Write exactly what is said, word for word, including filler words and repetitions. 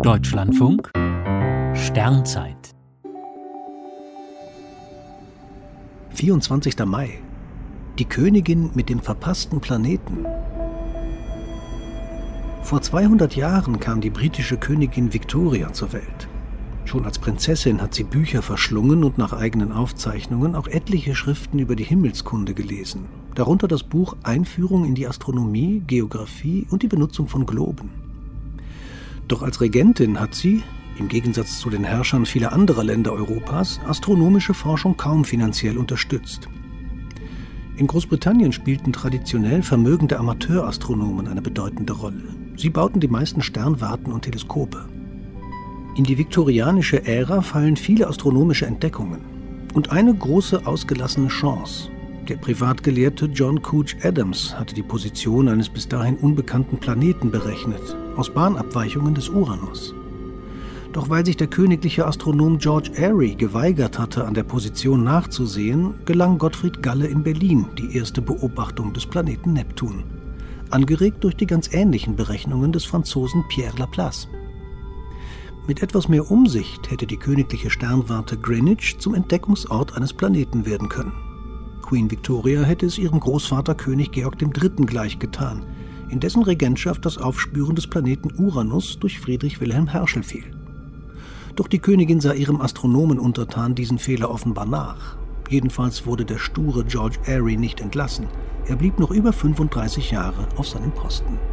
Deutschlandfunk Sternzeit vierundzwanzigster Mai. Die Königin mit dem verpassten Planeten. Vor zweihundert Jahren kam die britische Königin Victoria zur Welt. Schon als Prinzessin hat sie Bücher verschlungen und nach eigenen Aufzeichnungen auch etliche Schriften über die Himmelskunde gelesen, darunter das Buch Einführung in die Astronomie, Geographie und die Benutzung von Globen. Doch als Regentin hat sie, im Gegensatz zu den Herrschern vieler anderer Länder Europas, astronomische Forschung kaum finanziell unterstützt. In Großbritannien spielten traditionell vermögende Amateurastronomen eine bedeutende Rolle. Sie bauten die meisten Sternwarten und Teleskope. In die viktorianische Ära fallen viele astronomische Entdeckungen und eine große ausgelassene Chance. Der Privatgelehrte John Couch Adams hatte die Position eines bis dahin unbekannten Planeten berechnet, aus Bahnabweichungen des Uranus. Doch weil sich der königliche Astronom George Airy geweigert hatte, an der Position nachzusehen, gelang Gottfried Galle in Berlin die erste Beobachtung des Planeten Neptun, angeregt durch die ganz ähnlichen Berechnungen des Franzosen Pierre Laplace. Mit etwas mehr Umsicht hätte die königliche Sternwarte Greenwich zum Entdeckungsort eines Planeten werden können. Queen Victoria hätte es ihrem Großvater König Georg der Dritte gleichgetan, in dessen Regentschaft das Aufspüren des Planeten Uranus durch Friedrich Wilhelm Herschel fiel. Doch die Königin sah ihrem Astronomenuntertan diesen Fehler offenbar nach. Jedenfalls wurde der sture George Airy nicht entlassen. Er blieb noch über fünfunddreißig Jahre auf seinem Posten.